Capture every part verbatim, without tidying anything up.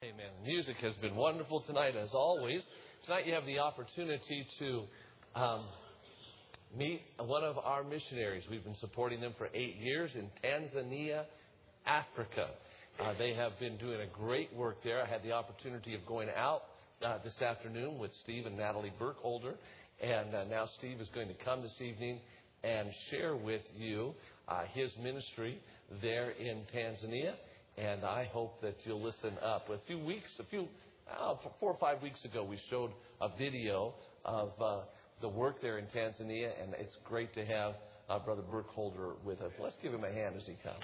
Amen. The music has been wonderful tonight, as always. Tonight you have the opportunity to um, meet one of our missionaries. We've been supporting them for eight years in Tanzania, Africa. Uh, they have been doing a great work there. I had the opportunity of going out uh, this afternoon with Steve and Natalie Burkholder. And uh, now Steve is going to come this evening and share with you uh, his ministry there in Tanzania. And I hope that you'll listen up. A few weeks, a few, uh, four or five weeks ago, we showed a video of uh, the work there in Tanzania, and it's great to have uh, Brother Burkholder with us. Let's give him a hand as he comes.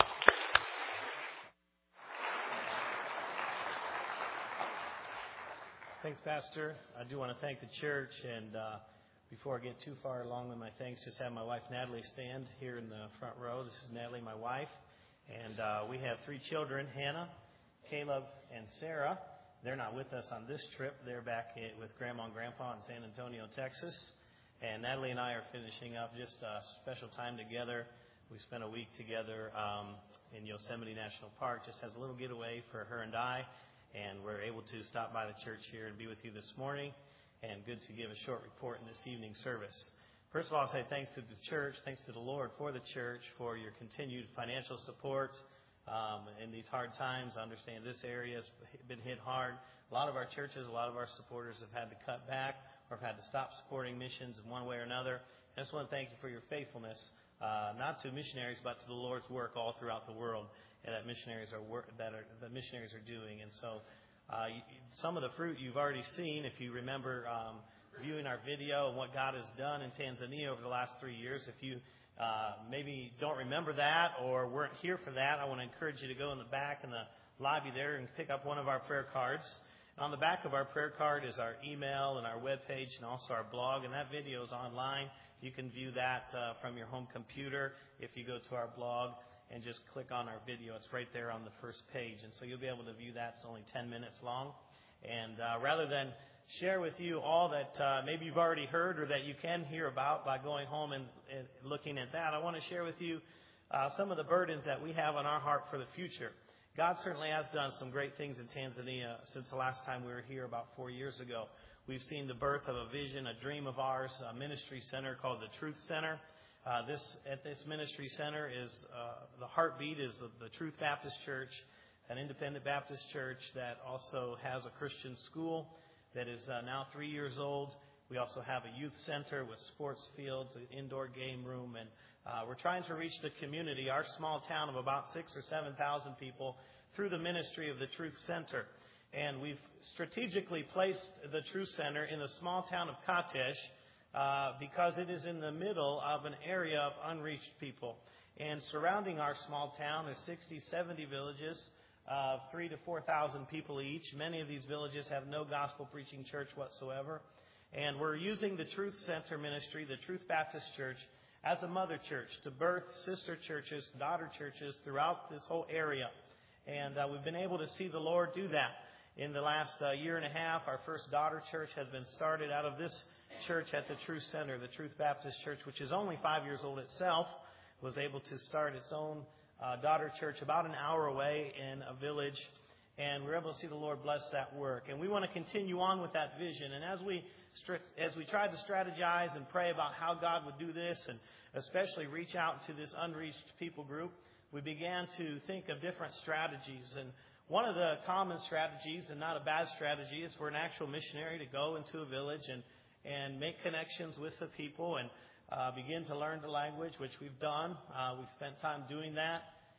Thanks, Pastor. I do want to thank the church, and uh, before I get too far along with my thanks, just have my wife Natalie stand here in the front row. This is Natalie, my wife. And uh, we have three children, Hannah, Caleb, and Sarah. They're not with us on this trip. They're back with Grandma and Grandpa in San Antonio, Texas. And Natalie and I are finishing up just a special time together. We spent a week together um, in Yosemite National Park, just as a little getaway for her and I. And we're able to stop by the church here and be with you this morning. And good to give a short report in this evening's service. First of all, I'll say thanks to the church, thanks to the Lord for the church, for your continued financial support um, in these hard times. I understand this area has been hit hard. A lot of our churches, a lot of our supporters have had to cut back or have had to stop supporting missions in one way or another. I just want to thank you for your faithfulness, uh, not to missionaries, but to the Lord's work all throughout the world and that missionaries are work, that are that missionaries are doing. And so, uh, you, some of the fruit you've already seen, if you remember. Um, viewing our video and what God has done in Tanzania over the last three years. If you uh, maybe don't remember that or weren't here for that, I want to encourage you to go in the back in the lobby there and pick up one of our prayer cards. And on the back of our prayer card is our email and our webpage and also our blog, and that video is online. You can view that uh, from your home computer if you go to our blog and just click on our video. It's right there on the first page, and so you'll be able to view that. It's only ten minutes long. And uh, rather than share with you all that uh, maybe you've already heard or that you can hear about by going home and, and looking at that, I want to share with you uh, some of the burdens that we have on our heart for the future. God certainly has done some great things in Tanzania since the last time we were here about four years ago. We've seen the birth of a vision, a dream of ours, a ministry center called the Truth Center. Uh, this at this ministry center is uh, the heartbeat is of the Truth Baptist Church, an independent Baptist church that also has a Christian school that is uh, now three years old. We also have a youth center with sports fields, an indoor game room, and uh, we're trying to reach the community, our small town of about six or seven thousand people, through the ministry of the Truth Center. And we've strategically placed the Truth Center in the small town of Katesh uh, because it is in the middle of an area of unreached people. And surrounding our small town is sixty, seventy villages, Uh, three to four thousand people each. Many of these villages have no gospel preaching church whatsoever. And we're using the Truth Center ministry, the Truth Baptist Church, as a mother church to birth sister churches, daughter churches throughout this whole area. And uh, we've been able to see the Lord do that. In the last uh, year and a half, our first daughter church has been started out of this church at the Truth Center, the Truth Baptist Church, which is only five years old itself, was able to start its own Uh, daughter church about an hour away in a village, and we're able to see the Lord bless that work. And we want to continue on with that vision. And as we as we tried to strategize and pray about how God would do this, and especially reach out to this unreached people group, we began to think of different strategies. And one of the common strategies, and not a bad strategy, is for an actual missionary to go into a village and and make connections with the people and Uh, begin to learn the language, which we've done. Uh, we've spent time doing that.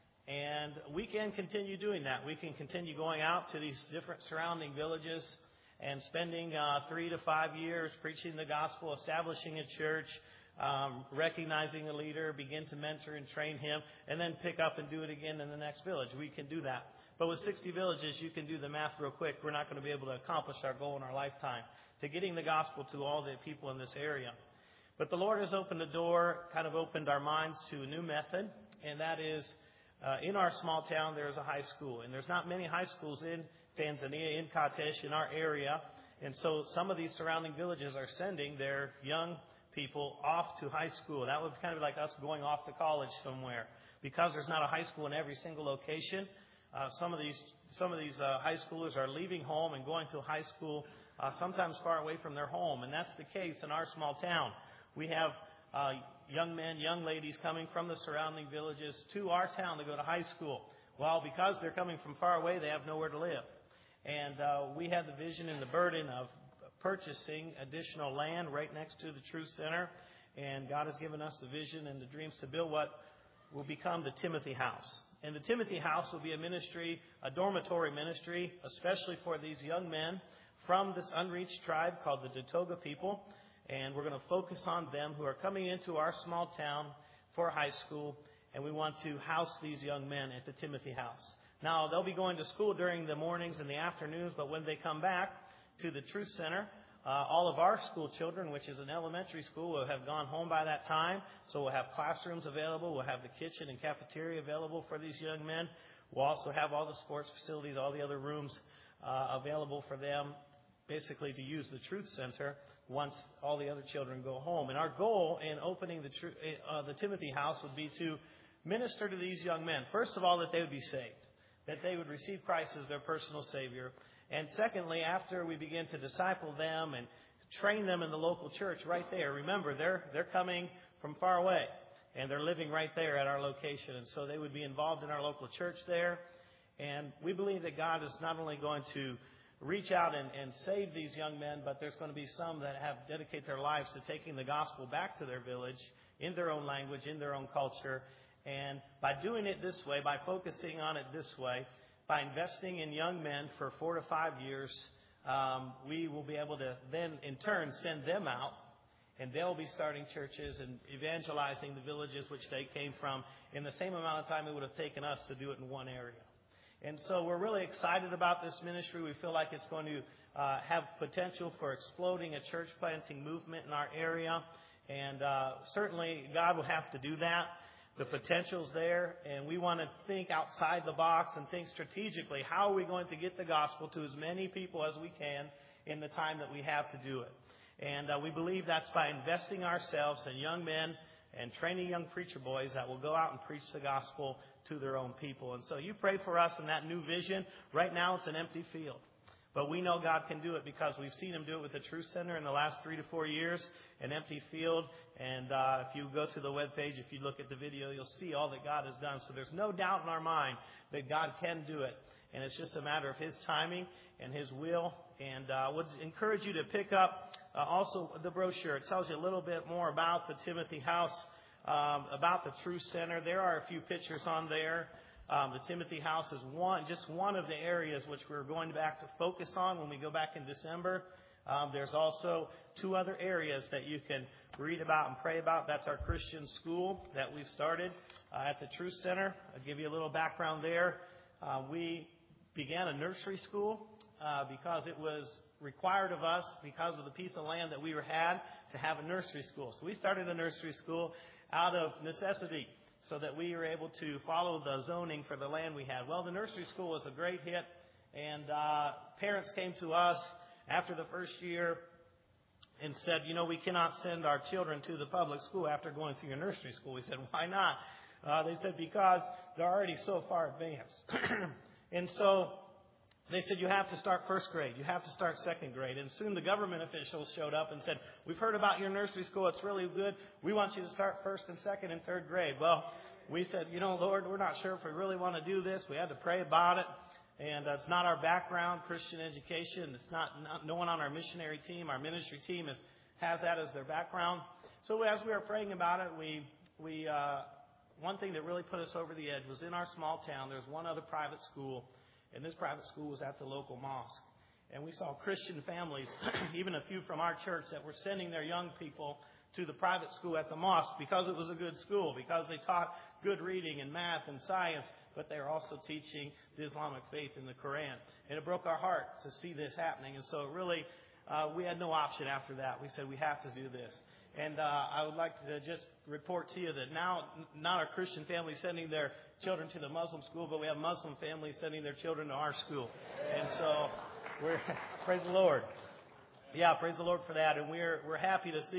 And we can continue doing that. We can continue going out to these different surrounding villages and spending uh, three to five years preaching the gospel, establishing a church, um, recognizing a leader, begin to mentor and train him, and then pick up and do it again in the next village. We can do that. But with sixty villages, you can do the math real quick. We're not going to be able to accomplish our goal in our lifetime to getting the gospel to all the people in this area. But the Lord has opened the door, kind of opened our minds to a new method, and that is uh, in our small town there is a high school. And there's not many high schools in Tanzania, in Katesh, in our area. And so some of these surrounding villages are sending their young people off to high school. That would kind of be like us going off to college somewhere. Because there's not a high school in every single location, Uh, some of these some of these uh, high schoolers are leaving home and going to high school, uh, sometimes far away from their home, and that's the case in our small town. We have uh, young men, young ladies coming from the surrounding villages to our town to go to high school. Well, because they're coming from far away, they have nowhere to live. And uh, we had the vision and the burden of purchasing additional land right next to the Truth Center. And God has given us the vision and the dreams to build what will become the Timothy House. And the Timothy House will be a ministry, a dormitory ministry, especially for these young men from this unreached tribe called the Datoga people. And we're going to focus on them who are coming into our small town for high school. And we want to house these young men at the Timothy House. Now, they'll be going to school during the mornings and the afternoons, but when they come back to the Truth Center, uh, all of our school children, which is an elementary school, will have gone home by that time. So we'll have classrooms available. We'll have the kitchen and cafeteria available for these young men. We'll also have all the sports facilities, all the other rooms uh, available for them, basically to use the Truth Center once all the other children go home. And our goal in opening the, uh, the Timothy House would be to minister to these young men. First of all, that they would be saved, that they would receive Christ as their personal Savior. And secondly, after we begin to disciple them and train them in the local church right there, remember, they're they're coming from far away, and they're living right there at our location. And so they would be involved in our local church there. And we believe that God is not only going to reach out and, and save these young men, but there's going to be some that have dedicated their lives to taking the gospel back to their village in their own language, in their own culture. And by doing it this way, by focusing on it this way, by investing in young men for four to five years, um, we will be able to then, in turn, send them out, and they'll be starting churches and evangelizing the villages which they came from in the same amount of time it would have taken us to do it in one area. And so we're really excited about this ministry. We feel like it's going to uh, have potential for exploding a church planting movement in our area, and uh, certainly God will have to do that. The potential's there, and we want to think outside the box and think strategically. How are we going to get the gospel to as many people as we can in the time that we have to do it? And uh, we believe that's by investing ourselves in young men and training young preacher boys that will go out and preach the gospel to their own people. And so you pray for us in that new vision. Right now it's an empty field. But we know God can do it because we've seen Him do it with the Truth Center in the last three to four years, an empty field. And uh, if you go to the webpage, if you look at the video, you'll see all that God has done. So there's no doubt in our mind that God can do it. And it's just a matter of His timing and His will. And I uh, would encourage you to pick up uh, also the brochure. It tells you a little bit more about the Timothy House, um, about the Truth Center. There are a few pictures on there. Um, the Timothy House is one, just one of the areas which we're going back to focus on when we go back in December. Um, there's also two other areas that you can read about and pray about. That's our Christian school that we've started uh, at the Truth Center. I'll give you a little background there. Uh, we began a nursery school uh, because it was required of us, because of the piece of land that we were had, to have a nursery school. So we started a nursery school out of necessity, so that we were able to follow the zoning for the land we had. Well, the nursery school was a great hit, and uh, parents came to us after the first year and said, you know, we cannot send our children to the public school after going through your nursery school. We said, why not? Uh, they said, because they're already so far advanced. And so they said, you have to start first grade. You have to start second grade. And soon the government officials showed up and said, we've heard about your nursery school. It's really good. We want you to start first and second and third grade. Well, we said, you know, Lord, we're not sure if we really want to do this. We had to pray about it. And uh, it's not our background, Christian education. It's not, not no one on our missionary team. Our ministry team is, has that as their background. So as we were praying about it, we, we uh, one thing that really put us over the edge was in our small town, there's one other private school. And this private school was at the local mosque. And we saw Christian families, even a few from our church, that were sending their young people to the private school at the mosque because it was a good school, because they taught good reading and math and science, but they were also teaching the Islamic faith in the Quran. And it broke our heart to see this happening. And so really, uh, we had no option after that. We said, we have to do this. And uh, I would like to just report to you that now not our Christian families sending their children to the Muslim school, but we have Muslim families sending their children to our school. And so we're praise the Lord. Yeah, praise the Lord for that. And we're we're happy to see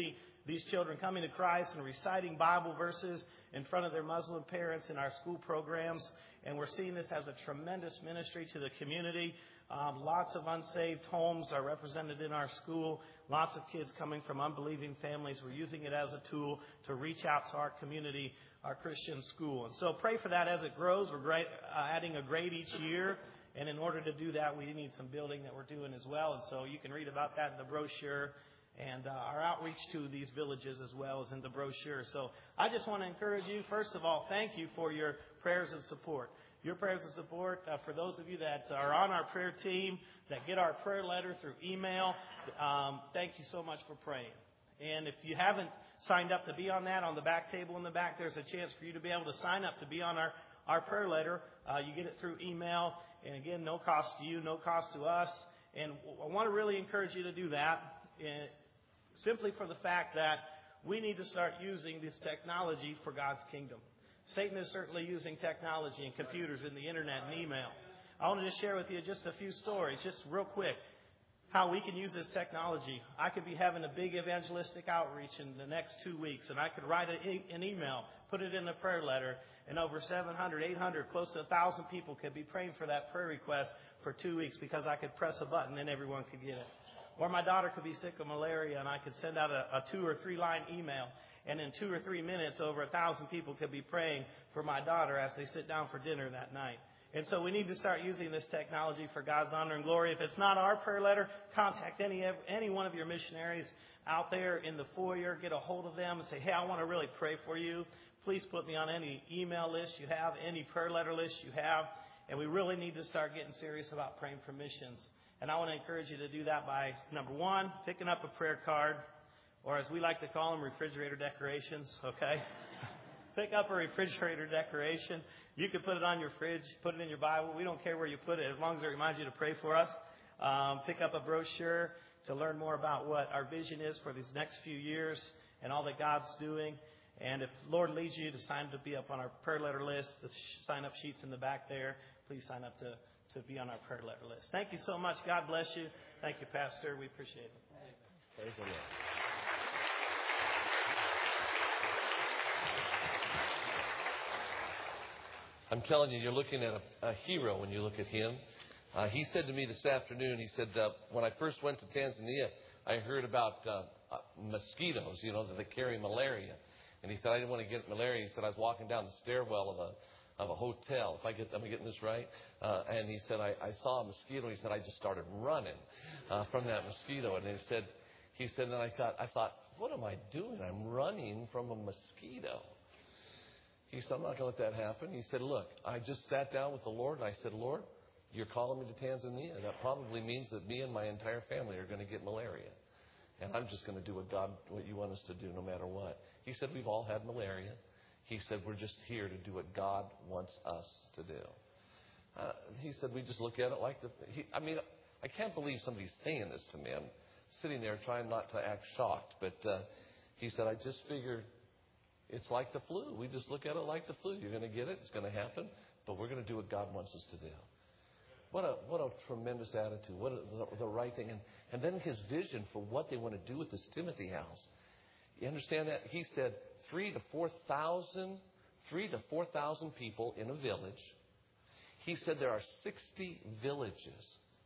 these children coming to Christ and reciting Bible verses in front of their Muslim parents in our school programs. And we're seeing this as a tremendous ministry to the community. Um, lots of unsaved homes are represented in our school. Lots of kids coming from unbelieving families. We're using it as a tool to reach out to our community, our Christian school. And so pray for that as it grows. We're great, uh, adding a grade each year. And in order to do that, we need some building that we're doing as well. And so you can read about that in the brochure. And uh, our outreach to these villages as well is in the brochure. So I just want to encourage you, first of all, thank you for your prayers of support. Your prayers of support, uh, for those of you that are on our prayer team, that get our prayer letter through email, um, thank you so much for praying. And if you haven't signed up to be on that, on the back table in the back, there's a chance for you to be able to sign up to be on our, our prayer letter. Uh, you get it through email. And again, no cost to you, no cost to us. And I want to really encourage you to do that, uh, simply for the fact that we need to start using this technology for God's kingdom. Satan is certainly using technology and computers and the internet and email. I want to just share with you just a few stories, just real quick, how we can use this technology. I could be having a big evangelistic outreach in the next two weeks, and I could write a, an email, put it in a prayer letter, and over seven hundred, eight hundred, close to one thousand people could be praying for that prayer request for two weeks because I could press a button and everyone could get it. Or my daughter could be sick of malaria, and I could send out a, a two- or three-line email, and in two or three minutes, over one thousand people could be praying for my daughter as they sit down for dinner that night. And so we need to start using this technology for God's honor and glory. If it's not our prayer letter, contact any any one of your missionaries out there in the foyer. Get a hold of them and say, hey, I want to really pray for you. Please put me on any email list you have, any prayer letter list you have. And we really need to start getting serious about praying for missions. And I want to encourage you to do that by, number one, picking up a prayer card, or as we like to call them, refrigerator decorations, okay? Pick up a refrigerator decoration. You can put it on your fridge, put it in your Bible. We don't care where you put it as long as it reminds you to pray for us. Um, pick up a brochure to learn more about what our vision is for these next few years and all that God's doing. And if the Lord leads you to sign to be up on our prayer letter list, the sign-up sheet's in the back there. Please sign up to, to be on our prayer letter list. Thank you so much. God bless you. Thank you, Pastor. We appreciate it. Praise the Lord. I'm telling you, you're looking at a, a hero when you look at him. Uh, he said to me this afternoon, he said, uh, when I first went to Tanzania, I heard about uh, uh, mosquitoes, you know, that they carry malaria. And he said, I didn't want to get malaria. He said, I was walking down the stairwell of a of a hotel. If I get, am I getting this right? Uh, and he said, I, I saw a mosquito. He said, I just started running uh, from that mosquito. And he said, he said, and I thought, I thought, what am I doing? I'm running from a mosquito. He said, I'm not going to let that happen. He said, look, I just sat down with the Lord, and I said, Lord, you're calling me to Tanzania. That probably means that me and my entire family are going to get malaria. And I'm just going to do what God, what you want us to do no matter what. He said, we've all had malaria. He said, we're just here to do what God wants us to do. Uh, he said, we just look at it like the... He, I mean, I can't believe somebody's saying this to me. I'm sitting there trying not to act shocked. But uh, he said, I just figured it's like the flu. We just look at it like the flu. You're going to get it. It's going to happen. But we're going to do what God wants us to do. What a what a tremendous attitude. What a, the, the right thing. And, and then his vision for what they want to do with this Timothy house. You understand that? He said three to four thousand, three to four thousand people in a village. He said there are sixty villages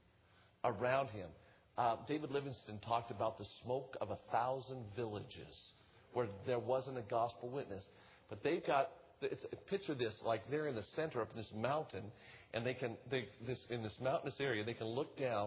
around him. Uh, David Livingston talked about the smoke of a thousand villages where there wasn't a gospel witness. But they've got, it's, picture this, like they're in the center of this mountain, and they can, they, this in this mountainous area, they can look down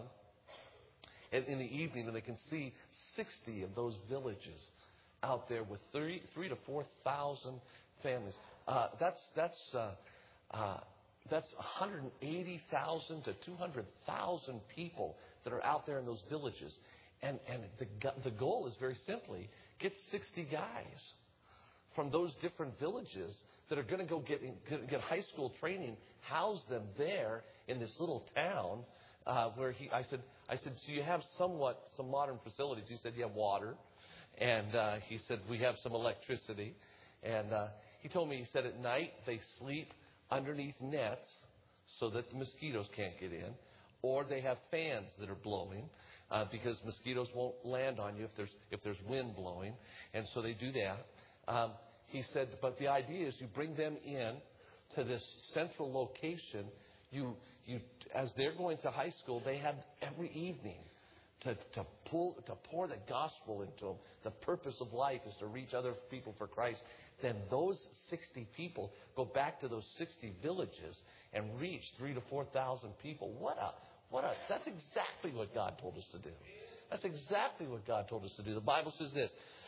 and in the evening and they can see sixty of those villages out there with three, three to four thousand families. Uh, that's that's uh, uh, that's one hundred eighty thousand to two hundred thousand people that are out there in those villages, and and the the goal is very simply get sixty guys from those different villages that are going to go get get high school training, house them there in this little town uh, where he. I said I said so you have somewhat some modern facilities. He said you have water. And uh, he said, we have some electricity. And uh, he told me, he said, at night they sleep underneath nets so that the mosquitoes can't get in. or they have fans that are blowing uh, because mosquitoes won't land on you if there's if there's wind blowing, and so they do that. Um, he said, but the idea is you bring them in to this central location. You you as they're going to high school, they have every evening to to pull to pour the gospel into them. The purpose of life is to reach other people for Christ. Then those sixty people go back to those sixty villages and reach three to four thousand people. What a what a that's exactly what God told us to do. That's exactly what God told us to do. The Bible says this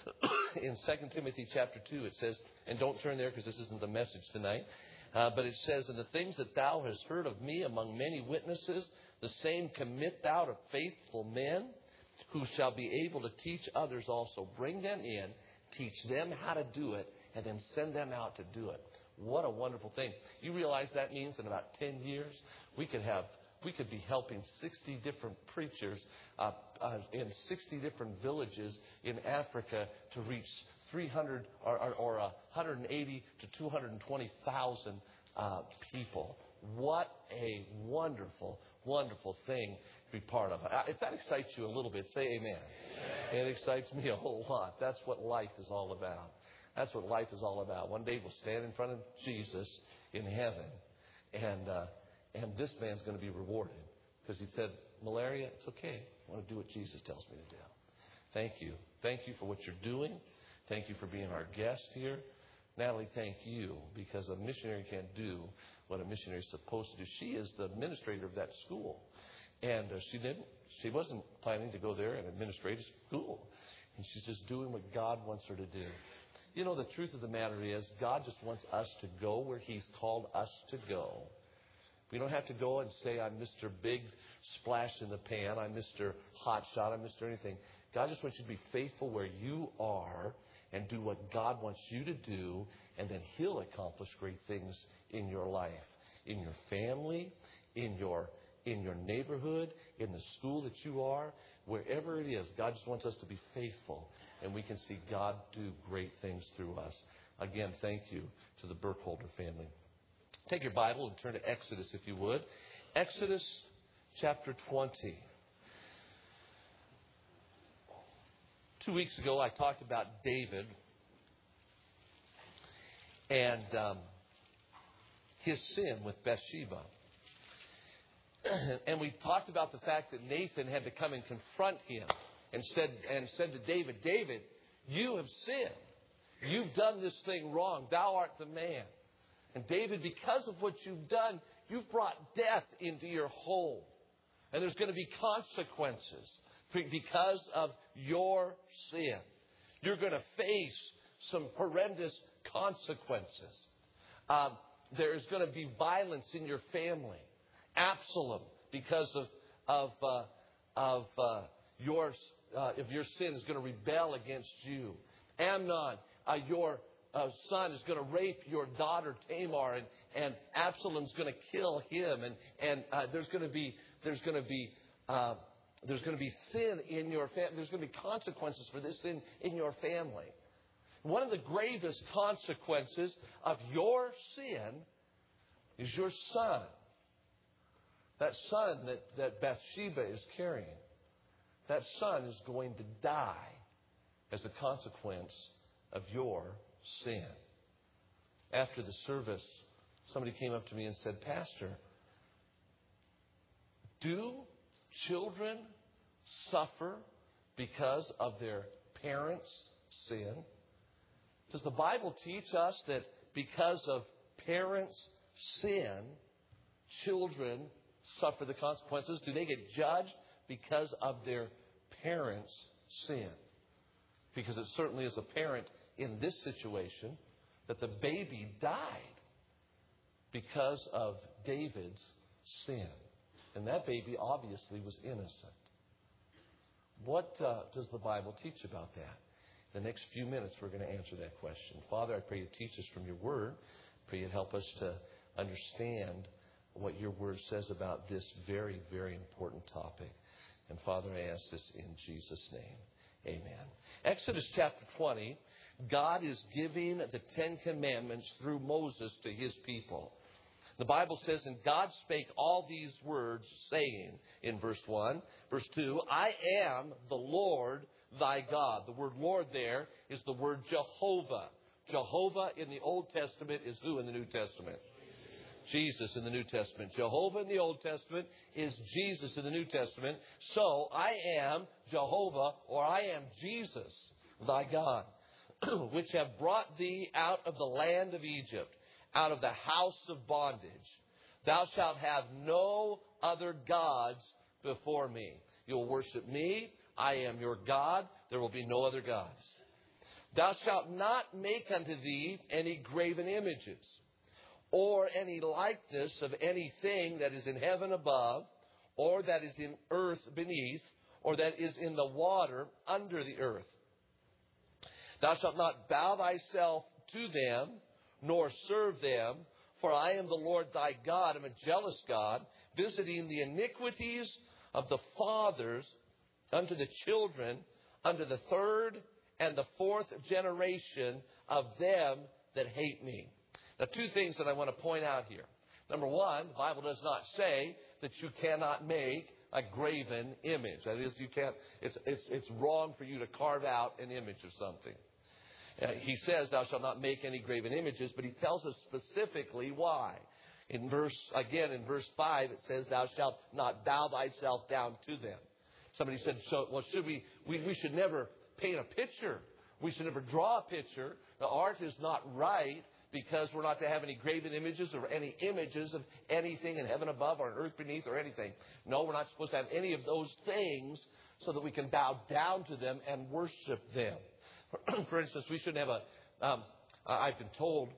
in Second Timothy chapter two. It says, and don't turn there because this isn't the message tonight. Uh, but it says, and the things that thou hast heard of me among many witnesses, the same commit thou to faithful men who shall be able to teach others also. Bring them in, teach them how to do it, and then send them out to do it. What a wonderful thing. You realize that means in about ten years, we could have, we could be helping sixty different preachers uh, uh, in sixty different villages in Africa to reach three hundred or, or, or one hundred eighty to two hundred twenty thousand uh, people. What a wonderful, wonderful thing to be part of. If that excites you a little bit, say amen. Amen. It excites me a whole lot. That's what life is all about. That's what life is all about. One day we'll stand in front of Jesus in heaven, and uh, and this man's going to be rewarded because he said, malaria, it's okay. I want to do what Jesus tells me to do. Thank you. Thank you for what you're doing. Thank you for being our guest here. Natalie, thank you, because a missionary can't do what a missionary is supposed to do. She is the administrator of that school. And uh, she didn't, she wasn't planning to go there and administrate a school. And she's just doing what God wants her to do. You know, the truth of the matter is, God just wants us to go where He's called us to go. We don't have to go and say, I'm Mister Big Splash in the Pan, I'm Mister Hot Shot, I'm Mister anything. God just wants you to be faithful where you are and do what God wants you to do, and then He'll accomplish great things in your life, in your family, in your in your neighborhood, in the school that you are, wherever it is. God just wants us to be faithful, and we can see God do great things through us. Again, thank you to the Burkholder family. Take your Bible and turn to Exodus, if you would. Exodus chapter twenty. Two weeks ago, I talked about David and um, his sin with Bathsheba. And we talked about the fact that Nathan had to come and confront him and said, and said to David, David, you have sinned. You've done this thing wrong. Thou art the man. And David, because of what you've done, you've brought death into your home. And there's going to be consequences because of your sin. You're going to face some horrendous consequences. Um, there's going to be violence in your family. Absalom, because of of uh, of uh, your uh, if your sin, is going to rebel against you. Amnon, uh, your uh, son, is going to rape your daughter Tamar, and and Absalom's going to kill him. And and uh, there's going to be there's going to be uh, there's going to be sin in your family. There's going to be consequences for this sin in your family. One of the gravest consequences of your sin is your son. That son that, that Bathsheba is carrying, that son is going to die as a consequence of your sin. After the service, somebody came up to me and said, Pastor, do children suffer because of their parents' sin? Does the Bible teach us that because of parents' sin, children suffer the consequences? Do they get judged because of their parents' sin? Because it certainly is apparent in this situation that the baby died because of David's sin. And that baby obviously was innocent. What uh, does the Bible teach about that? In the next few minutes, we're going to answer that question. Father, I pray you teach us from your word. I pray you help us to understand what your word says about this very, very important topic. And Father, I ask this in Jesus' name. Amen. Exodus chapter twenty, God is giving the Ten Commandments through Moses to his people. The Bible says, and God spake all these words, saying, in verse one. Verse two, I am the Lord thy God. The word Lord there is the word Jehovah. Jehovah in the Old Testament is who in the New Testament? Jesus in the New Testament. Jehovah in the Old Testament is Jesus in the New Testament. So I am Jehovah, or I am Jesus, thy God, which have brought thee out of the land of Egypt, out of the house of bondage. Thou shalt have no other gods before me. You will worship me. I am your God. There will be no other gods. Thou shalt not make unto thee any graven images, or any likeness of anything that is in heaven above, or that is in earth beneath, or that is in the water under the earth. Thou shalt not bow thyself to them, nor serve them, for I am the Lord thy God. I am a jealous God, visiting the iniquities of the fathers unto the children, unto the third and the fourth generation of them that hate me. Now, two things that I want to point out here. Number one, the Bible does not say that you cannot make a graven image. That is, you can't. It's it's it's wrong for you to carve out an image of something. Uh, he says, "Thou shalt not make any graven images," but he tells us specifically why. In verse again, in verse five, it says, "Thou shalt not bow thyself down to them." Somebody said, "So, well, should we? We, we should never paint a picture. We should never draw a picture. The art is not right." Because we're not to have any graven images or any images of anything in heaven above or on earth beneath or anything. No, we're not supposed to have any of those things so that we can bow down to them and worship them. For instance, we shouldn't have a, um, I've been told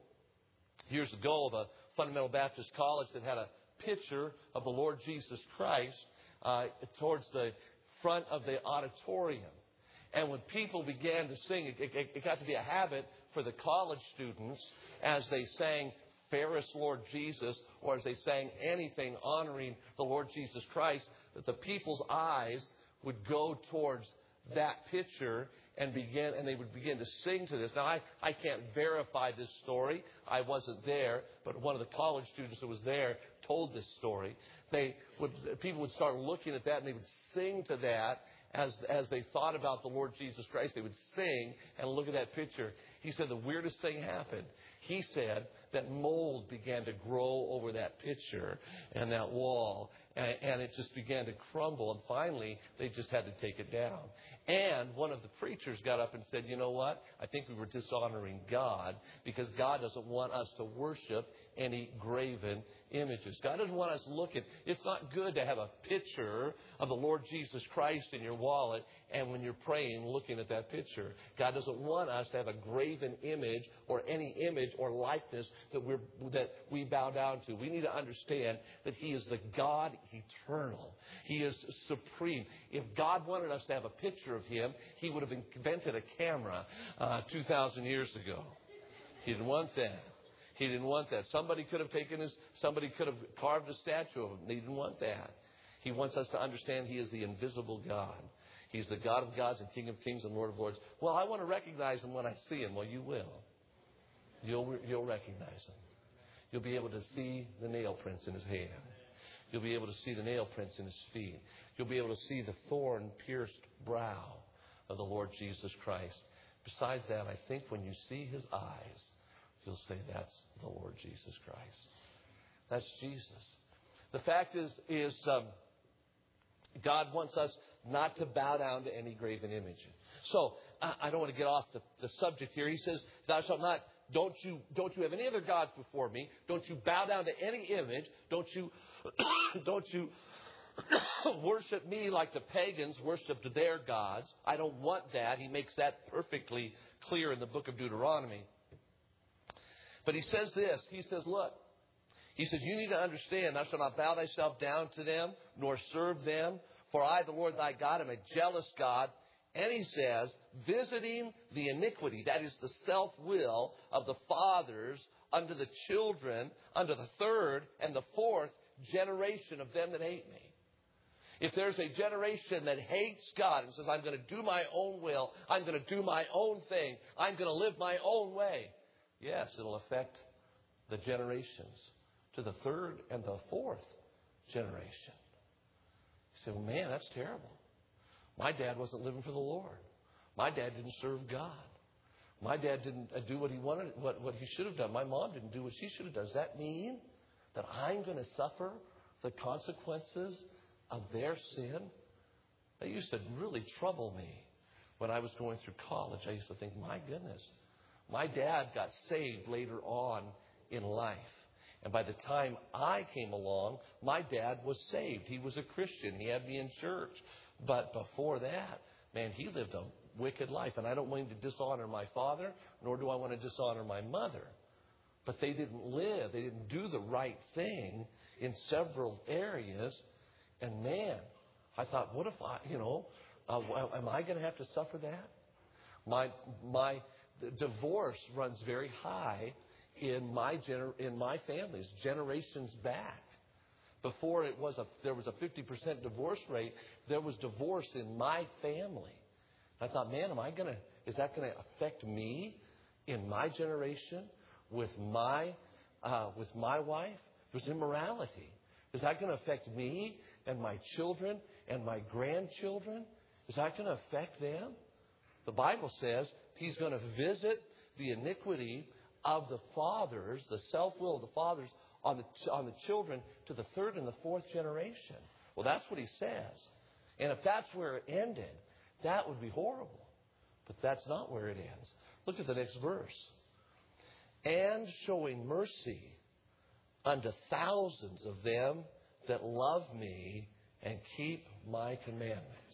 years ago of a fundamental Baptist college that had a picture of the Lord Jesus Christ uh, towards the front of the auditorium. And when people began to sing, it, it, it got to be a habit for the college students as they sang Ferris Lord Jesus, or as they sang anything honoring the Lord Jesus Christ, that the people's eyes would go towards that picture and begin, and they would begin to sing to this. Now, I, I can't verify this story. I wasn't there, but one of the college students that was there told this story. They would, people would start looking at that, and they would sing to that. As, as they thought about the Lord Jesus Christ, they would sing and look at that picture. He said the weirdest thing happened. He said that mold began to grow over that picture and that wall, and, and it just began to crumble. And finally, they just had to take it down. And one of the preachers got up and said, "You know what? I think we were dishonoring God, because God doesn't want us to worship any graven images. God doesn't want us looking. It's not good to have a picture of the Lord Jesus Christ in your wallet, and when you're praying, looking at that picture. God doesn't want us to have a graven image or any image or likeness that we're that we bow down to. We need to understand that He is the God eternal. He is supreme. If God wanted us to have a picture of Him, He would have invented a camera uh, two thousand years ago. He didn't want that. He didn't want that. Somebody could have taken his, somebody could have carved a statue of Him. He didn't want that. He wants us to understand He is the invisible God. He's the God of gods and King of kings and Lord of lords. Well, I want to recognize Him when I see Him. Well, you will. You'll, you'll recognize Him. You'll be able to see the nail prints in His hand. You'll be able to see the nail prints in His feet. You'll be able to see the thorn-pierced brow of the Lord Jesus Christ. Besides that, I think when you see His eyes, you'll say, that's the Lord Jesus Christ. That's Jesus. The fact is, is um, God wants us not to bow down to any graven image. So I, I don't want to get off the, the subject here. He says, "Thou shalt not." Don't you don't you have any other gods before me? Don't you bow down to any image? Don't you don't you worship me like the pagans worshipped their gods? I don't want that. He makes that perfectly clear in the book of Deuteronomy. But he says this. He says, look, he says, you need to understand, thou shalt not bow thyself down to them, nor serve them. For I, the Lord thy God, am a jealous God. And he says, visiting the iniquity, that is the self-will of the fathers unto the children, unto the third and the fourth generation of them that hate me. If there's a generation that hates God and says, I'm going to do my own will, I'm going to do my own thing, I'm going to live my own way, yes, it'll affect the generations to the third and the fourth generation. You say, well, man, that's terrible. My dad wasn't living for the Lord. My dad didn't serve God. My dad didn't do what he wanted, what, what he should have done. My mom didn't do what she should have done. Does that mean that I'm going to suffer the consequences of their sin? That used to really trouble me when I was going through college. I used to think, my goodness, my dad got saved later on in life. And by the time I came along, my dad was saved. He was a Christian. He had me in church. But before that, man, he lived a wicked life. And I don't want to dishonor my father, nor do I want to dishonor my mother. But they didn't live. They didn't do the right thing in several areas. And man, I thought, what if I, you know, uh, am I going to have to suffer that? My my divorce runs very high in my gener- in my family's generations back. Before it was a there was a fifty percent divorce rate, there was divorce in my family. I thought, man, am I going to, is that going to affect me in my generation with my, uh, with my wife? There's immorality. Is that going to affect me and my children and my grandchildren? Is that going to affect them? The Bible says he's going to visit the iniquity of the fathers, the self-will of the fathers on the, on the children to the third and the fourth generation. Well, that's what he says. And if that's where it ended, that would be horrible. But that's not where it ends. Look at the next verse. And showing mercy unto thousands of them that love me and keep my commandments.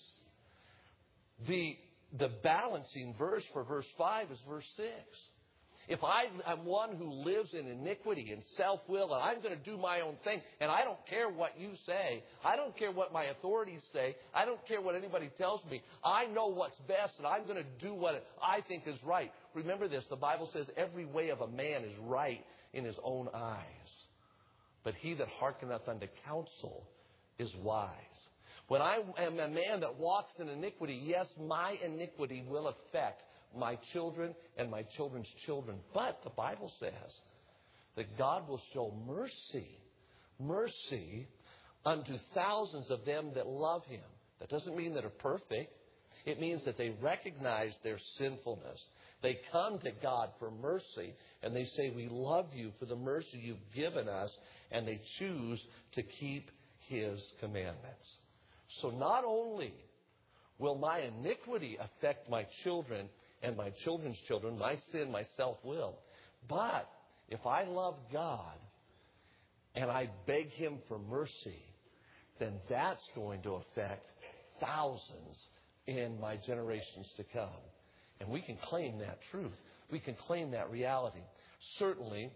The, the balancing verse for verse five is verse six. If I am one who lives in iniquity and self-will, and I'm going to do my own thing, and I don't care what you say, I don't care what my authorities say, I don't care what anybody tells me, I know what's best, and I'm going to do what I think is right. Remember this, the Bible says every way of a man is right in his own eyes, but he that hearkeneth unto counsel is wise. When I am a man that walks in iniquity, yes, my iniquity will affect my children and my children's children. But the Bible says that God will show mercy, mercy unto thousands of them that love him. That doesn't mean that are perfect. It means that they recognize their sinfulness. They come to God for mercy, and they say, we love you for the mercy you've given us, and they choose to keep his commandments. So not only will my iniquity affect my children and my children's children, my sin, my self-will, but if I love God and I beg him for mercy, then that's going to affect thousands in my generations to come. And we can claim that truth. We can claim that reality. Certainly,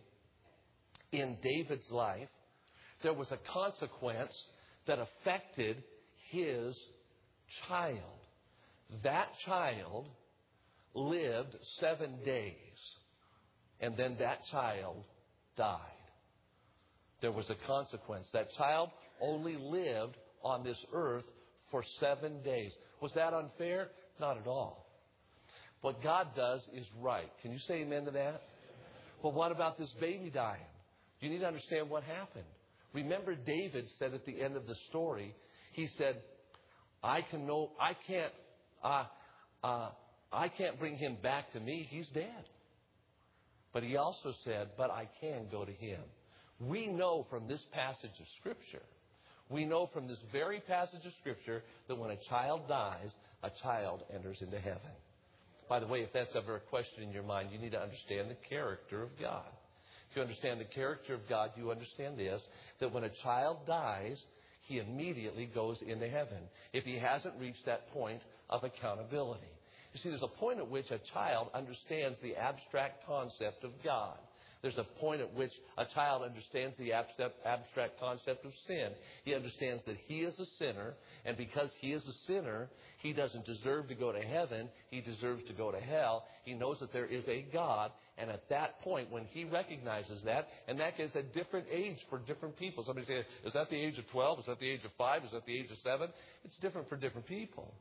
in David's life, there was a consequence that affected his child. That child lived seven days, and then that child died. There was a consequence. That child only lived on this earth for seven days. Was that unfair? Not at all. What God does is right. Can you say amen to that? Well, what about this baby dying? You need to understand what happened. Remember, David said at the end of the story, he said, I can know, I can't, uh, uh, I can't bring him back to me. He's dead. But he also said, but I can go to him. We know from this passage of Scripture, we know from this very passage of Scripture that when a child dies, a child enters into heaven. By the way, if that's ever a question in your mind, you need to understand the character of God. If you understand the character of God, you understand this, that when a child dies, he immediately goes into heaven if he hasn't reached that point of accountability. You see, there's a point at which a child understands the abstract concept of God. There's a point at which a child understands the abstract concept of sin. He understands that he is a sinner, and because he is a sinner, he doesn't deserve to go to heaven. He deserves to go to hell. He knows that there is a God, and at that point, when he recognizes that, and that is a different age for different people. Somebody say, is that the age of twelve? Is that the age of five? Is that the age of seven? It's different for different people.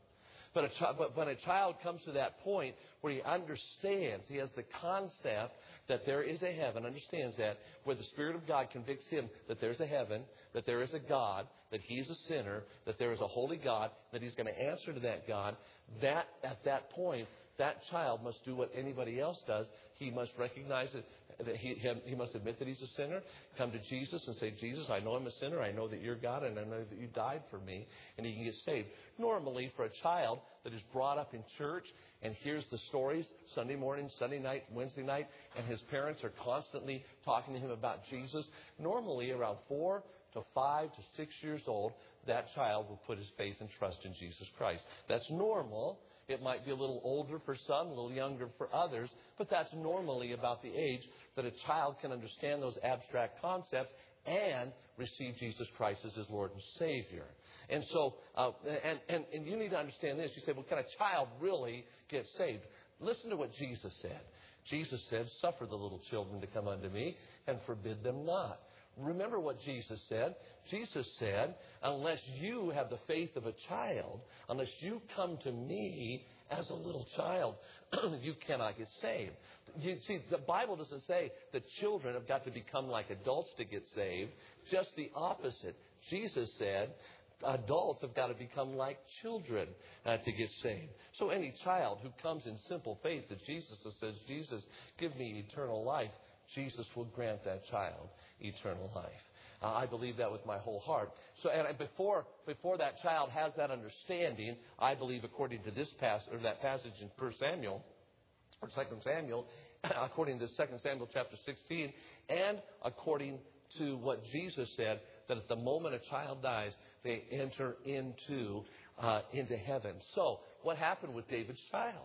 But, a chi- but when a child comes to that point where he understands, he has the concept that there is a heaven, understands that, where the Spirit of God convicts him that there's a heaven, that there is a God, that he's a sinner, that there is a holy God, that he's going to answer to that God, that at that point, that child must do what anybody else does. He must recognize it, that he, he must admit that he's a sinner, come to Jesus and say, Jesus, I know I'm a sinner. I know that you're God, and I know that you died for me, and he can get saved. Normally, for a child that is brought up in church and hears the stories Sunday morning, Sunday night, Wednesday night, and his parents are constantly talking to him about Jesus, normally around four to five to six years old, that child will put his faith and trust in Jesus Christ. That's normal. It might be a little older for some, a little younger for others, but that's normally about the age that a child can understand those abstract concepts and receive Jesus Christ as his Lord and Savior. And so, uh, and, and, and you need to understand this. You say, well, can a child really get saved? Listen to what Jesus said. Jesus said, suffer the little children to come unto me and forbid them not. Remember what Jesus said. Jesus said, unless you have the faith of a child, unless you come to me as a little child, you cannot get saved. You see, the Bible doesn't say that children have got to become like adults to get saved. Just the opposite. Jesus said, adults have got to become like children uh, to get saved. So any child who comes in simple faith to Jesus and says, Jesus, give me eternal life, Jesus will grant that child eternal life. Uh, I believe that with my whole heart. So, and before before that child has that understanding, I believe, according to this passage or that passage in First Samuel or Second Samuel, according to Second Samuel chapter sixteen, and according to what Jesus said, that at the moment a child dies, they enter into uh, into heaven. So, what happened with David's child?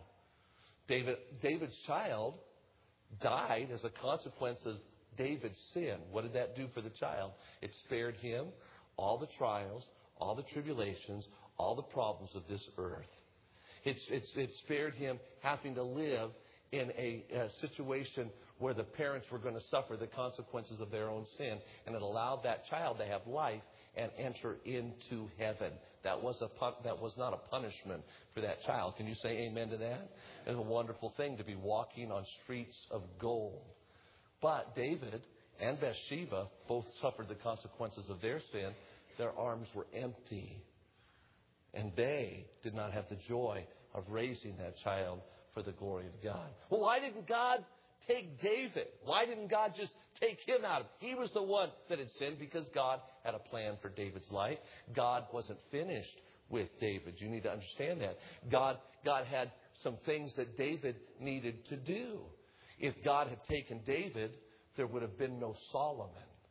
David David's child died as a consequence of David's sin. What did that do for the child? It spared him all the trials, all the tribulations, all the problems of this earth. It's, it's, it spared him having to live in a, a situation where the parents were going to suffer the consequences of their own sin. And it allowed that child to have life and enter into heaven. That was a that was not a punishment for that child. Can you say amen to that? It's a wonderful thing to be walking on streets of gold. But David and Bathsheba both suffered the consequences of their sin. Their arms were empty. And they did not have the joy of raising that child for the glory of God. Well, why didn't God take David? Why didn't God just take him out? He was the one that had sinned because God had a plan for David's life. God wasn't finished with David. You need to understand that. God, God had some things that David needed to do. If God had taken David, there would have been no Solomon.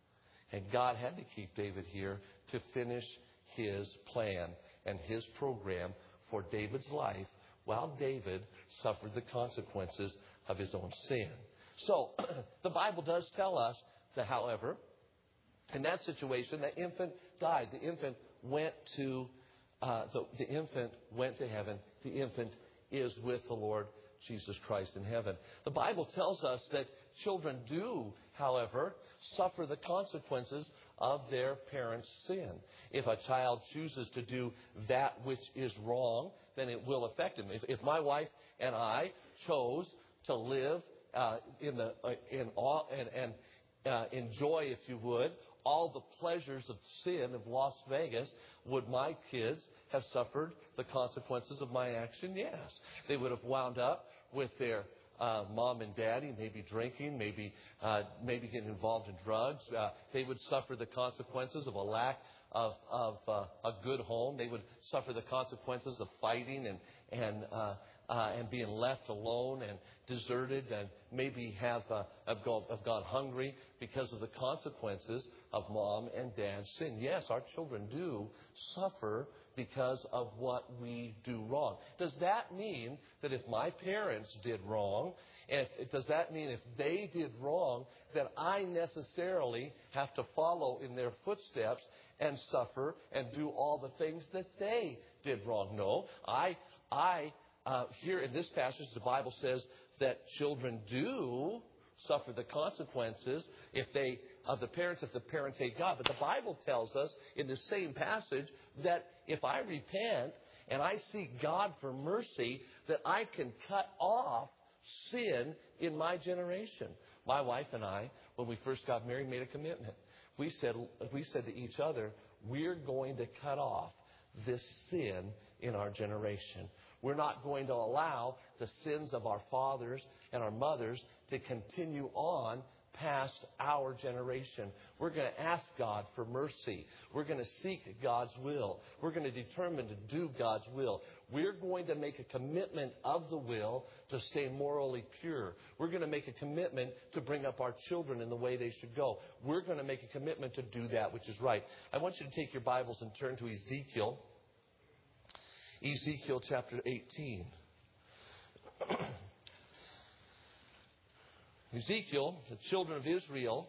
And God had to keep David here to finish his plan and his program for David's life while David suffered the consequences of his own sin. So, the Bible does tell us that, however, in that situation, the infant died. The infant went to uh, the, the infant went to heaven. The infant is with the Lord Jesus Christ in heaven. The Bible tells us that children do, however, suffer the consequences of their parents' sin. If a child chooses to do that which is wrong, then it will affect him. If, if my wife and I chose to live uh, in the uh, in all and, and uh, enjoy, if you would, all the pleasures of sin of Las Vegas, would my kids have suffered the consequences of my action? Yes. They would have wound up with their uh, mom and daddy, maybe drinking, maybe uh, maybe getting involved in drugs. Uh, they would suffer the consequences of a lack of, of uh, a good home. They would suffer the consequences of fighting and and uh, uh, and being left alone and deserted, and maybe have uh, have, gone, have gone hungry because of the consequences of mom and dad's sin. Yes, our children do suffer because of what we do wrong. Does that mean that if my parents did wrong, and if, does that mean if they did wrong, that I necessarily have to follow in their footsteps and suffer and do all the things that they did wrong? No, I, I, uh, here in this passage, the Bible says that children do suffer the consequences if they of the parents if the parents hate God. But the Bible tells us in the same passage that if I repent and I seek God for mercy that I can cut off sin in my generation. My wife and I, when we first got married, made a commitment. We said, we said to each other, we're going to cut off this sin in our generation. We're not going to allow the sins of our fathers and our mothers to continue on past our generation. We're going to ask God for mercy. We're going to seek God's will. We're going to determine to do God's will. We're going to make a commitment of the will to stay morally pure. We're going to make a commitment to bring up our children in the way they should go. We're going to make a commitment to do that which is right. I want you to take your Bibles and turn to Ezekiel. Ezekiel chapter eighteen. Ezekiel, the children of Israel,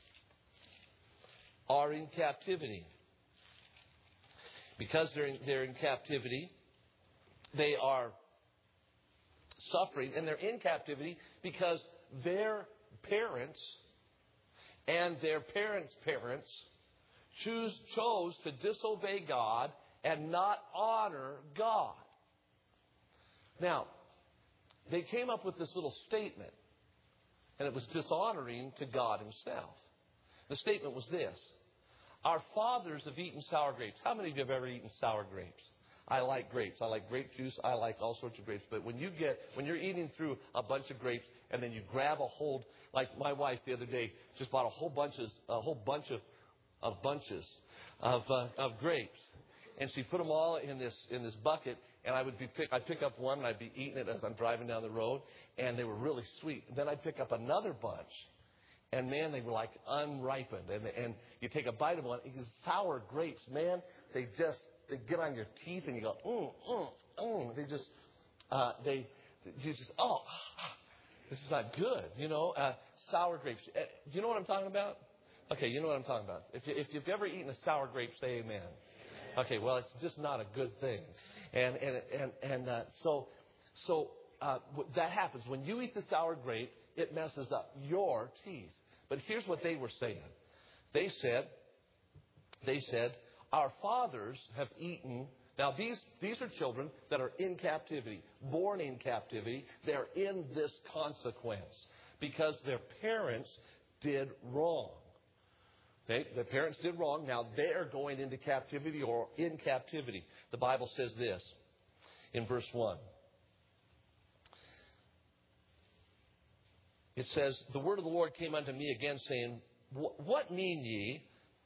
are in captivity. Because they're in, they're in captivity, they are suffering, and they're in captivity because their parents and their parents' parents choose, chose to disobey God and not honor God. Now, they came up with this little statement, and it was dishonoring to God Himself. The statement was this: our fathers have eaten sour grapes. How many of you have ever eaten sour grapes? I like grapes. I like grape juice. I like all sorts of grapes. But when you get, when you're eating through a bunch of grapes and then you grab a hold, like my wife the other day just bought a whole bunches, a whole bunch of, of bunches of uh, of grapes, and she put them all in this in this bucket. And I would be pick, I'd pick up one and I'd be eating it as I'm driving down the road, and they were really sweet. And then I'd pick up another bunch, and man, they were like unripened. And and you take a bite of one, these sour grapes, man, they just they get on your teeth, and you go, mm, mm, mm. They just uh, they you just oh, this is not good, you know. Uh, sour grapes. Uh, do you know what I'm talking about? Okay, you know what I'm talking about. If you, if you've ever eaten a sour grape, say amen. Okay, well, it's just not a good thing. And and and and uh, so so uh, that happens when you eat the sour grape. It messes up your teeth. But here's what they were saying. They said, they said, our fathers have eaten. Now these these are children that are in captivity, born in captivity. They're in this consequence because their parents did wrong. They, their parents did wrong. Now they're going into captivity or in captivity. The Bible says this in verse one. It says, the word of the Lord came unto me again, saying, what mean ye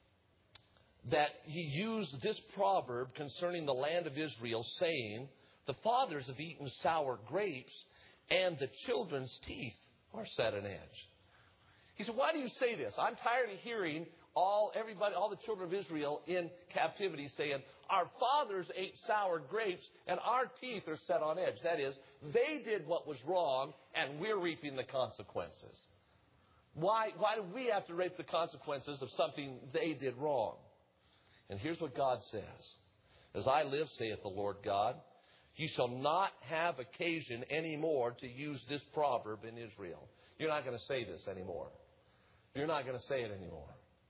that ye use this proverb concerning the land of Israel, saying, the fathers have eaten sour grapes, and the children's teeth are set an edge? He said, why do you say this? I'm tired of hearing all everybody, all the children of Israel in captivity saying, our fathers ate sour grapes and our teeth are set on edge. That is, they did what was wrong and we're reaping the consequences. Why, why do we have to reap the consequences of something they did wrong? And here's what God says. As I live, saith the Lord God, ye shall not have occasion anymore to use this proverb in Israel. You're not going to say this anymore. You're not going to say it anymore.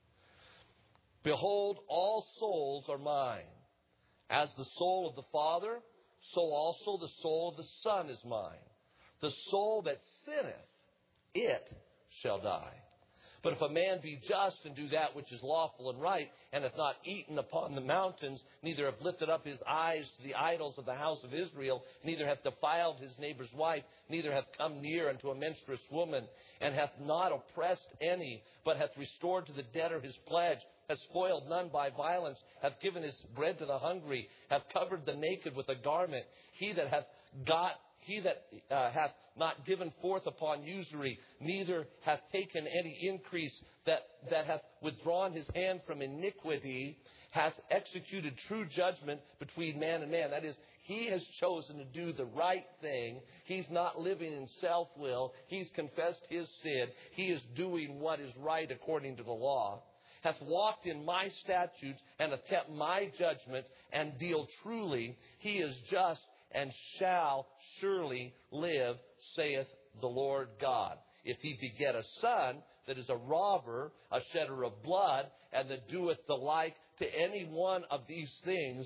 Behold, all souls are mine. As the soul of the Father, so also the soul of the Son is mine. The soul that sinneth, it shall die. But if a man be just and do that which is lawful and right, and hath not eaten upon the mountains, neither hath lifted up his eyes to the idols of the house of Israel, neither hath defiled his neighbor's wife, neither hath come near unto a menstruous woman, and hath not oppressed any, but hath restored to the debtor his pledge, hath spoiled none by violence, hath given his bread to the hungry, hath covered the naked with a garment, he that hath got He that uh, hath not given forth upon usury, neither hath taken any increase, that, that hath withdrawn his hand from iniquity, hath executed true judgment between man and man. That is, he has chosen to do the right thing. He's not living in self-will. He's confessed his sin. He is doing what is right according to the law. Hath walked in my statutes and hath kept my judgment and deal truly. He is just and shall surely live, saith the Lord God. If he beget a son that is a robber, a shedder of blood, and that doeth the like to any one of these things,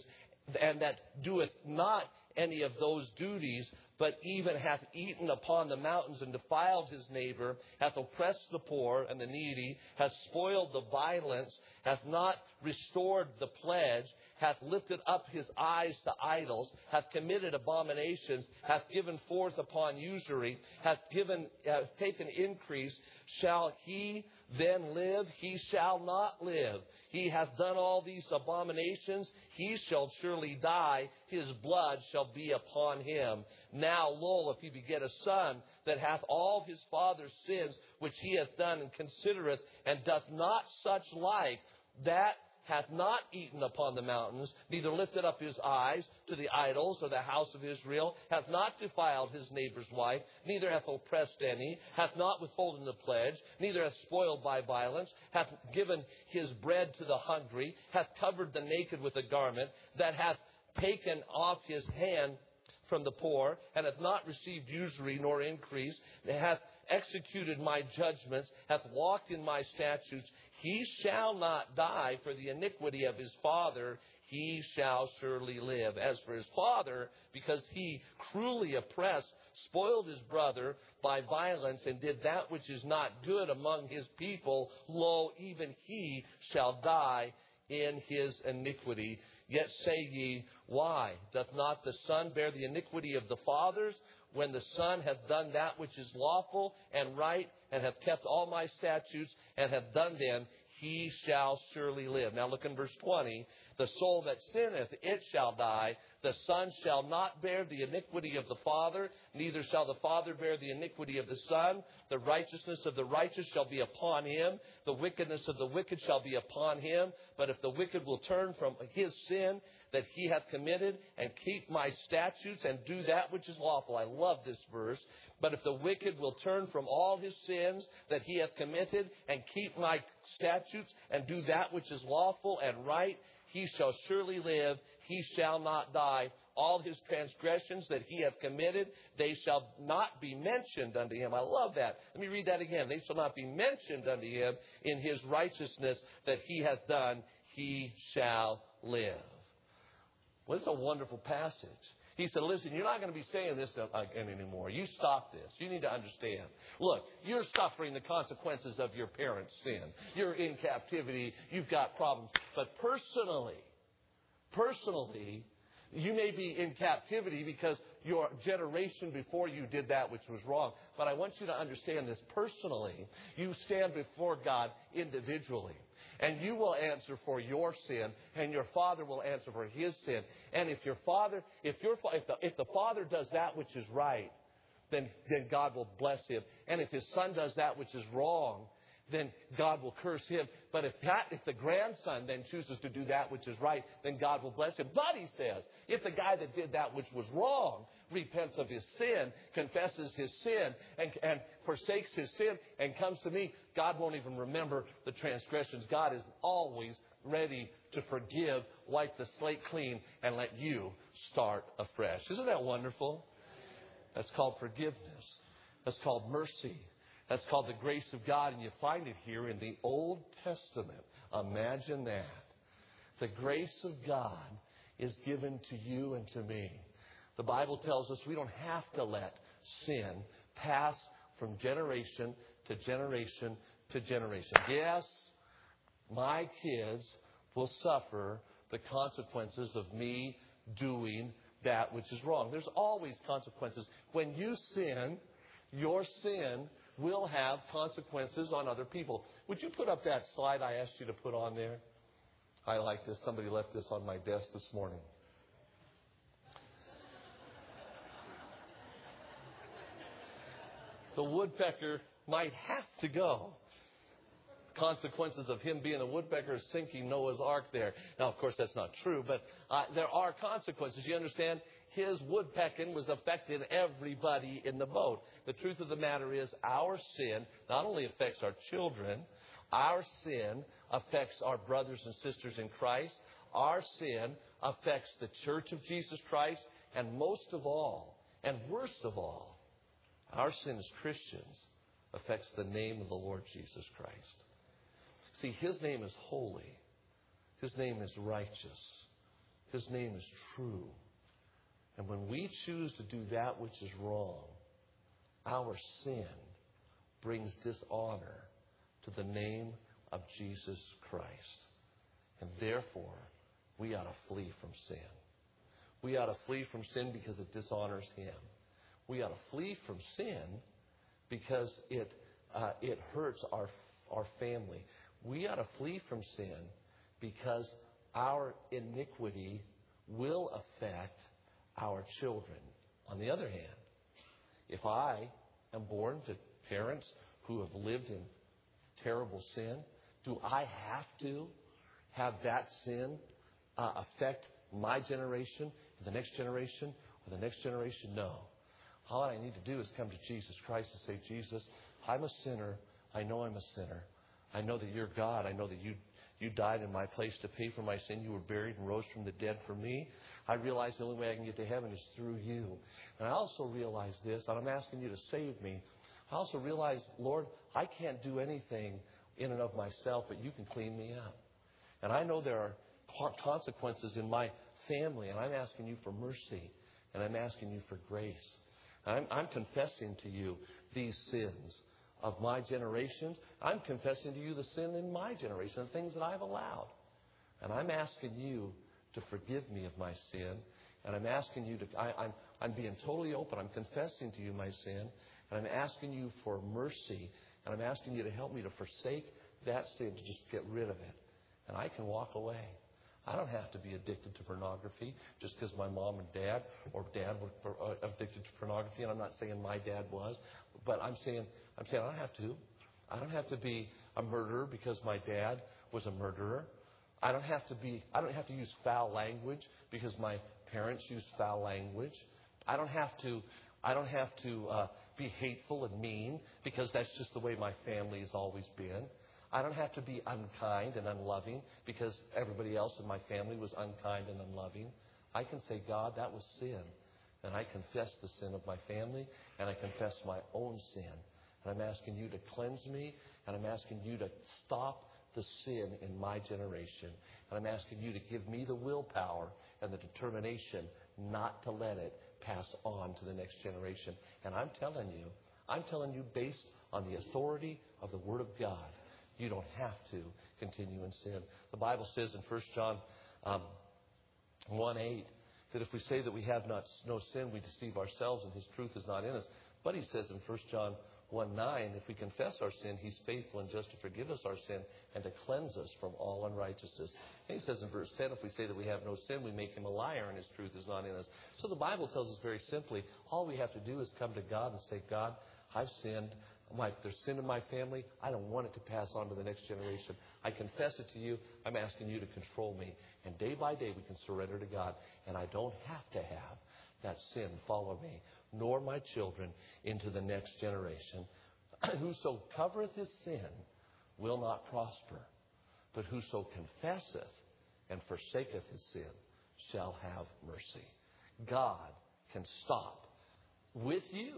and that doeth not any of those duties, but even hath eaten upon the mountains and defiled his neighbor, hath oppressed the poor and the needy, hath spoiled the violence, hath not restored the pledge, hath lifted up his eyes to idols, hath committed abominations, hath given forth upon usury, hath given, hath taken increase, shall he then live? He shall not live. He hath done all these abominations. He shall surely die. His blood shall be upon him. Now, lo, if he beget a son that hath all his father's sins, which he hath done, and considereth, and doth not such like, that hath not eaten upon the mountains, neither lifted up his eyes to the idols of the house of Israel, hath not defiled his neighbor's wife, neither hath oppressed any, hath not withholden the pledge, neither hath spoiled by violence, hath given his bread to the hungry, hath covered the naked with a garment, that hath taken off his hand from the poor, and hath not received usury nor increase, hath executed my judgments, hath walked in my statutes, he shall not die for the iniquity of his father, he shall surely live. As for his father, because he cruelly oppressed, spoiled his brother by violence, and did that which is not good among his people, lo, even he shall die in his iniquity. Yet say ye, why? Doth not the son bear the iniquity of the fathers? When the Son hath done that which is lawful and right, and hath kept all my statutes, and hath done them, he shall surely live. Now look in verse twenty. The soul that sinneth, it shall die. The Son shall not bear the iniquity of the Father, neither shall the Father bear the iniquity of the Son. The righteousness of the righteous shall be upon him. The wickedness of the wicked shall be upon him. But if the wicked will turn from his sin that he hath committed, and keep my statutes, and do that which is lawful. I love this verse. But if the wicked will turn from all his sins that he hath committed, and keep my statutes, and do that which is lawful and right, he shall surely live, he shall not die. All his transgressions that he hath committed, they shall not be mentioned unto him. I love that. Let me read that again. They shall not be mentioned unto him. In his righteousness that he hath done, he shall live. Well, it's a wonderful passage. He said, listen, you're not going to be saying this again anymore. You stop this. You need to understand. Look, you're suffering the consequences of your parents' sin. You're in captivity. You've got problems. But personally, personally, you may be in captivity because your generation before you did that which was wrong. But I want you to understand this personally. You stand before God individually. And you will answer for your sin, and your father will answer for his sin. And if your father, if your if the, if the father does that which is right, then then God will bless him. And if his son does that which is wrong, then God will curse him. But if that, if the grandson then chooses to do that which is right, then God will bless him. But he says, if the guy that did that which was wrong repents of his sin, confesses his sin, and, and forsakes his sin, and comes to me, God won't even remember the transgressions. God is always ready to forgive, wipe the slate clean, and let you start afresh. Isn't that wonderful? That's called forgiveness. That's called mercy. That's called the grace of God, and you find it here in the Old Testament. Imagine that. The grace of God is given to you and to me. The Bible tells us we don't have to let sin pass from generation to generation to generation. Yes, my kids will suffer the consequences of me doing that which is wrong. There's always consequences. When you sin, your sin will have consequences on other people. Would you put up that slide I asked you to put on there? I like this. Somebody left this on my desk this morning. The woodpecker might have to go. Consequences of him being a woodpecker is sinking Noah's Ark there. Now, of course, that's not true, but uh, there are consequences. You understand? His woodpecking was affecting everybody in the boat. The truth of the matter is our sin not only affects our children, our sin affects our brothers and sisters in Christ. Our sin affects the church of Jesus Christ. And most of all, and worst of all, our sin as Christians affects the name of the Lord Jesus Christ. See, his name is holy. His name is righteous. His name is true. And when we choose to do that which is wrong, our sin brings dishonor to the name of Jesus Christ. And therefore, we ought to flee from sin. We ought to flee from sin because it dishonors Him. We ought to flee from sin because it uh, it hurts our our family. We ought to flee from sin because our iniquity will affect our children. On the other hand, if I am born to parents who have lived in terrible sin, do I have to have that sin uh, affect my generation, the next generation, or the next generation? No. All I need to do is come to Jesus Christ and say, Jesus, I'm a sinner. I know I'm a sinner. I know that you're God. I know that you you died in my place to pay for my sin. You were buried and rose from the dead for me. I realize the only way I can get to heaven is through you. And I also realize this, and I'm asking you to save me. I also realize, Lord, I can't do anything in and of myself, but you can clean me up. And I know there are consequences in my family, and I'm asking you for mercy, and I'm asking you for grace. I'm, I'm confessing to you these sins of my generations. I'm confessing to you the sin in my generation, the things that I've allowed. And I'm asking you to forgive me of my sin. And I'm asking you to, I, I'm, I'm being totally open. I'm confessing to you my sin. And I'm asking you for mercy. And I'm asking you to help me to forsake that sin, to just get rid of it. And I can walk away. I don't have to be addicted to pornography just because my mom and dad or dad were addicted to pornography. And I'm not saying my dad was, but I'm saying I'm saying I don't have to. I don't have to be a murderer because my dad was a murderer. I don't have to be. I don't have to use foul language because my parents used foul language. I don't have to. I don't have to uh, be hateful and mean because that's just the way my family has always been. I don't have to be unkind and unloving because everybody else in my family was unkind and unloving. I can say, God, that was sin. And I confess the sin of my family, and I confess my own sin. And I'm asking you to cleanse me, and I'm asking you to stop the sin in my generation. And I'm asking you to give me the willpower and the determination not to let it pass on to the next generation. And I'm telling you, I'm telling you based on the authority of the Word of God, you don't have to continue in sin. The Bible says in First John um, one eight that if we say that we have not no sin, we deceive ourselves and His truth is not in us. But He says in First John one nine, if we confess our sin, He's faithful and just to forgive us our sin and to cleanse us from all unrighteousness. And He says in verse ten, if we say that we have no sin, we make Him a liar and His truth is not in us. So the Bible tells us very simply, all we have to do is come to God and say, God, I've sinned. My, there's sin in my family. I don't want it to pass on to the next generation. I confess it to you. I'm asking you to control me. And day by day we can surrender to God. And I don't have to have that sin follow me, nor my children into the next generation. Whoso covereth his sin will not prosper. But whoso confesseth and forsaketh his sin shall have mercy. God can stop with you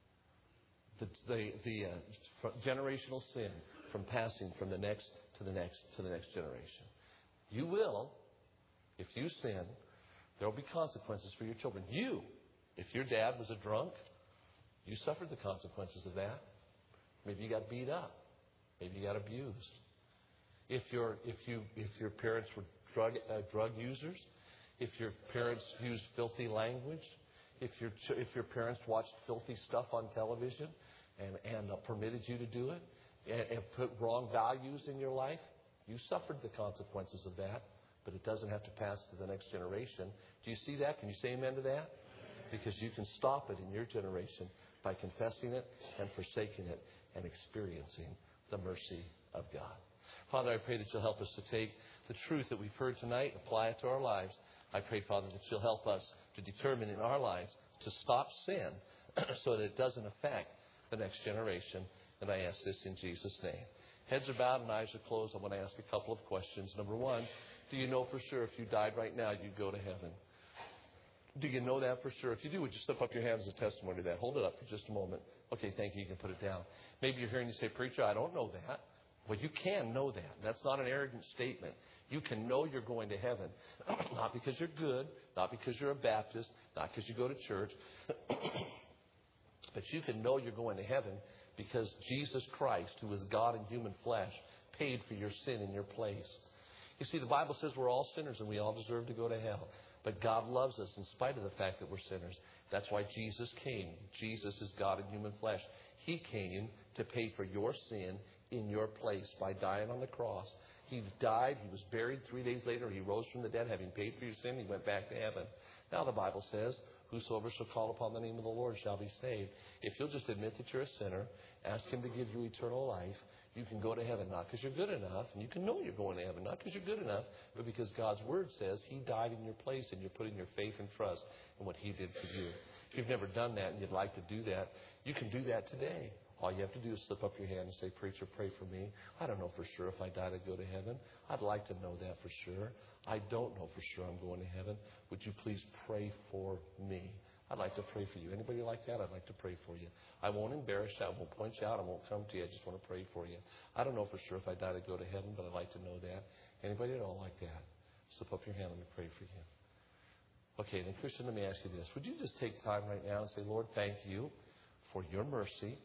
the the, the uh, generational sin from passing from the next to the next to the next generation. You will, if you sin, there will be consequences for your children. You, if your dad was a drunk, you suffered the consequences of that. Maybe you got beat up. Maybe you got abused. If your if you if your parents were drug uh, drug users, if your parents used filthy language, if your if your parents watched filthy stuff on television and and uh, permitted you to do it and, and put wrong values in your life, you suffered the consequences of that. But it doesn't have to pass to the next generation. Do you see that? Can you say amen to that? Because you can stop it in your generation by confessing it and forsaking it and experiencing the mercy of God. Father, I pray that you'll help us to take the truth that we've heard tonight and apply it to our lives. I pray, Father, that you'll help us to determine in our lives to stop sin so that it doesn't affect the next generation. And I ask this in Jesus' name. Heads are bowed and eyes are closed. I want to ask a couple of questions. Number one, do you know for sure if you died right now, you'd go to heaven? Do you know that for sure? If you do, would you slip up your hands as a testimony to that? Hold it up for just a moment. Okay, thank you. You can put it down. Maybe you're here and you say, Preacher, I don't know that. Well, you can know that. That's not an arrogant statement. You can know you're going to heaven, not because you're good, not because you're a Baptist, not because you go to church, but you can know you're going to heaven because Jesus Christ, who is God in human flesh, paid for your sin in your place. You see, the Bible says we're all sinners and we all deserve to go to hell. But God loves us in spite of the fact that we're sinners. That's why Jesus came. Jesus is God in human flesh. He came to pay for your sin in your place by dying on the cross. He died. He was buried. Three days later, he rose from the dead. Having paid for your sin, he went back to heaven. Now the Bible says, whosoever shall call upon the name of the Lord shall be saved. If you'll just admit that you're a sinner, ask him to give you eternal life, you can go to heaven, not because you're good enough, and you can know you're going to heaven, not because you're good enough, but because God's Word says He died in your place, and you're putting your faith and trust in what He did for you. If you've never done that and you'd like to do that, you can do that today. All you have to do is slip up your hand and say, "Preacher, pray for me. I don't know for sure if I die to go to heaven. I'd like to know that for sure. I don't know for sure I'm going to heaven. Would you please pray for me?" I'd like to pray for you. Anybody like that? I'd like to pray for you. I won't embarrass you. I won't point you out. I won't come to you. I just want to pray for you. I don't know for sure if I die to go to heaven, but I'd like to know that. Anybody at all like that? Slip up your hand. Let me pray for you. Okay, then Christian, let me ask you this. Would you just take time right now and say, "Lord, thank you for your mercy.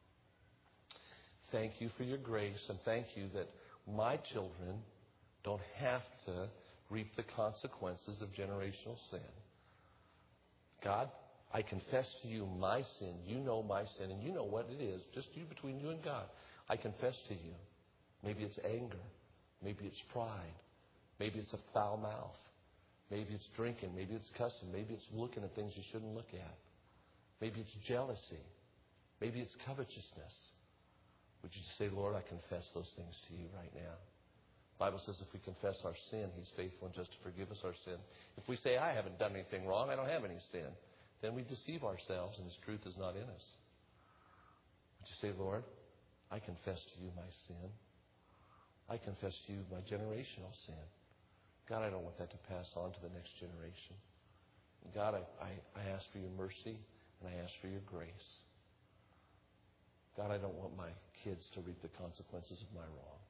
Thank you for your grace. And thank you that my children don't have to reap the consequences of generational sin. God, I confess to you my sin. You know my sin, and you know what it is. Just you between you and God. I confess to you. Maybe it's anger. Maybe it's pride. Maybe it's a foul mouth. Maybe it's drinking. Maybe it's cussing. Maybe it's looking at things you shouldn't look at. Maybe it's jealousy. Maybe it's covetousness. Would you just say, "Lord, I confess those things to you right now." The Bible says if we confess our sin, He's faithful and just to forgive us our sin. If we say, "I haven't done anything wrong, I don't have any sin," then we deceive ourselves and His truth is not in us. Would you say, "Lord, I confess to you my sin. I confess to you my generational sin. God, I don't want that to pass on to the next generation. God, I, I, I ask for your mercy and I ask for your grace. God, I don't want my kids to reap the consequences of my wrong."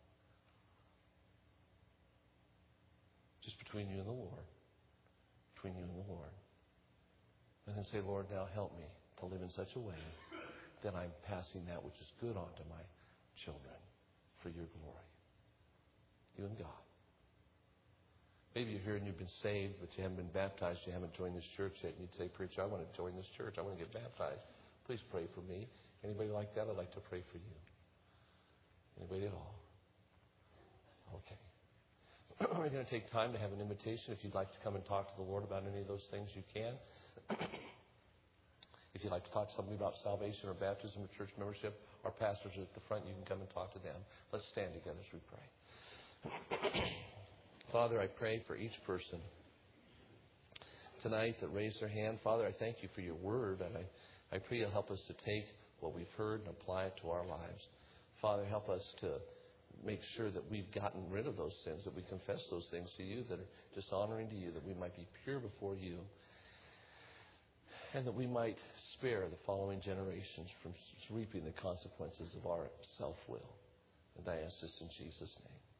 Just between you and the Lord. Between you and the Lord. And then say, "Lord, now help me to live in such a way that I'm passing that which is good on to my children for your glory." You and God. Maybe you're here and you've been saved, but you haven't been baptized. You haven't joined this church yet. And you'd say, "Preacher, I want to join this church. I want to get baptized. Please pray for me." Anybody like that? I'd like to pray for you. Anybody at all? Okay. We're going to take time to have an invitation. If you'd like to come and talk to the Lord about any of those things, you can. If you'd like to talk to somebody about salvation or baptism or church membership, our pastors are at the front. You can come and talk to them. Let's stand together as we pray. Father, I pray for each person tonight that raised their hand. Father, I thank you for your word, and I, I pray you'll help us to take what we've heard and apply it to our lives. Father, help us to make sure that we've gotten rid of those sins, that we confess those things to you that are dishonoring to you, that we might be pure before you, and that we might spare the following generations from reaping the consequences of our self-will. And I ask this in Jesus' name.